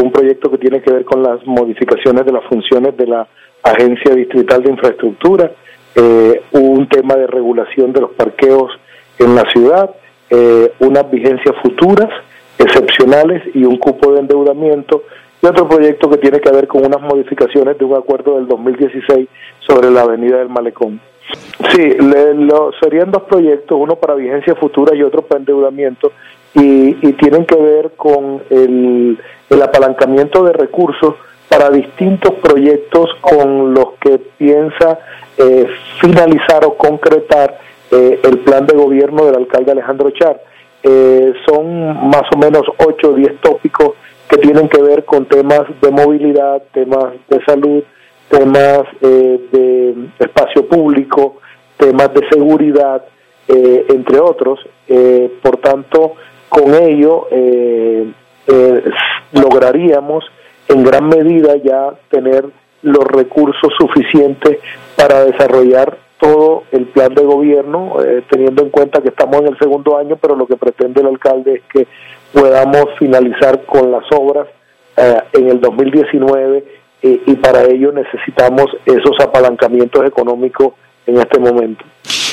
un proyecto que tiene que ver con las modificaciones de las funciones de la Agencia Distrital de Infraestructura, un tema de regulación de los parqueos en la ciudad, unas vigencias futuras excepcionales y un cupo de endeudamiento, y otro proyecto que tiene que ver con unas modificaciones de un acuerdo del 2016 sobre la avenida del Malecón. Sí, serían dos proyectos, uno para vigencia futura y otro para endeudamiento, y tienen que ver con el apalancamiento de recursos para distintos proyectos con los que piensa finalizar o concretar el plan de gobierno del alcalde Alejandro Char. Son más o menos 8 o 10 tópicos que tienen que ver con temas de movilidad, temas de salud, temas de espacio público, temas de seguridad, entre otros. Por tanto, con ello lograríamos en gran medida ya tener los recursos suficientes para desarrollar todo el plan de gobierno, teniendo en cuenta que estamos en el segundo año, pero lo que pretende el alcalde es que podamos finalizar con las obras en el 2019, y para ello necesitamos esos apalancamientos económicos en este momento.